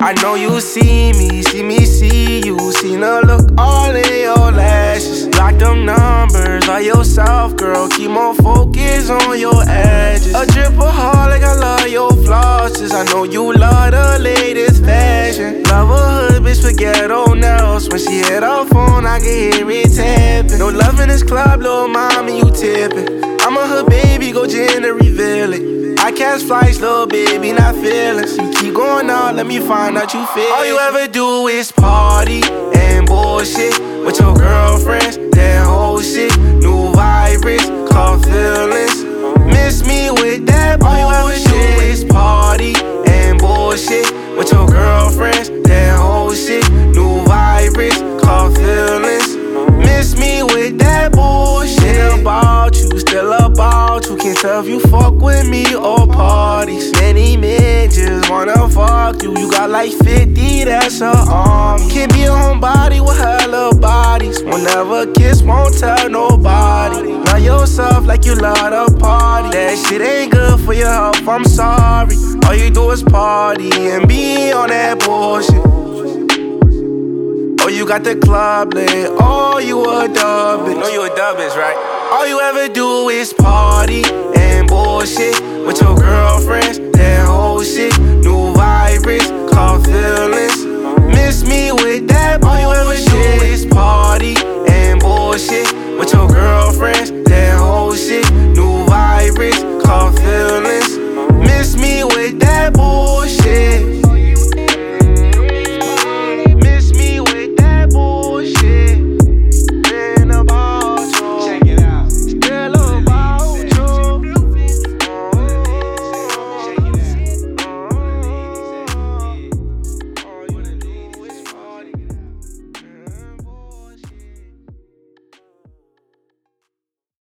I know you see me, see you. Seen her look all in your lashes. Block them numbers by yourself, girl. Keep more focus on your edges. A dripaholic, I love your flosses. I know you love the latest fashion. Love a hood bitch with ghetto nails. When she hit her phone, I can hear it tapping. No love in this club, little mommy, you tipping. I'm a hood baby, go gender reveal it. I catch flights, little baby, not feelings. You keep going out, let me find out you feel. All you ever do is party and bullshit with your girlfriends. That whole shit, new virus, called feelings. Miss me with that bullshit. All you ever do is party and bullshit with your girlfriends. That whole shit, new virus, called feelings. Miss me with that bullshit. Still about you, still about you. Can't tell if you fuck with me or parties. Many men just wanna fuck you. You got like 50, that's her army. Can't be a homebody with hella bodies. Won't never kiss, won't tell nobody. Love yourself like you love the party. That shit ain't good for your health, I'm sorry. All you do is party and be on that bullshit. Oh, you got the club lit. Oh, you a dub bitch. Know you a dub bitch, right? All you ever do is party and bullshit with your girl.